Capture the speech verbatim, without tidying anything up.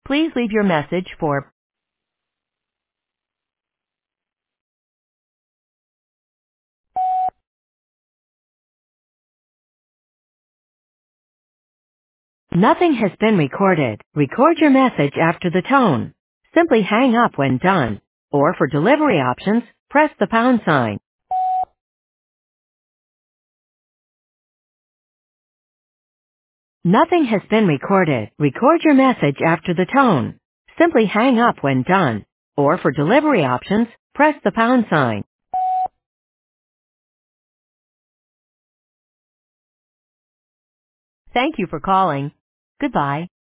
Please leave your message for Nothing has been recorded. Record your message after the tone. Simply hang up when done. Or for delivery options, press the pound sign. Nothing has been recorded. Record your message after the tone. Simply hang up when done. Or for delivery options, press the pound sign. Thank you for calling. Goodbye.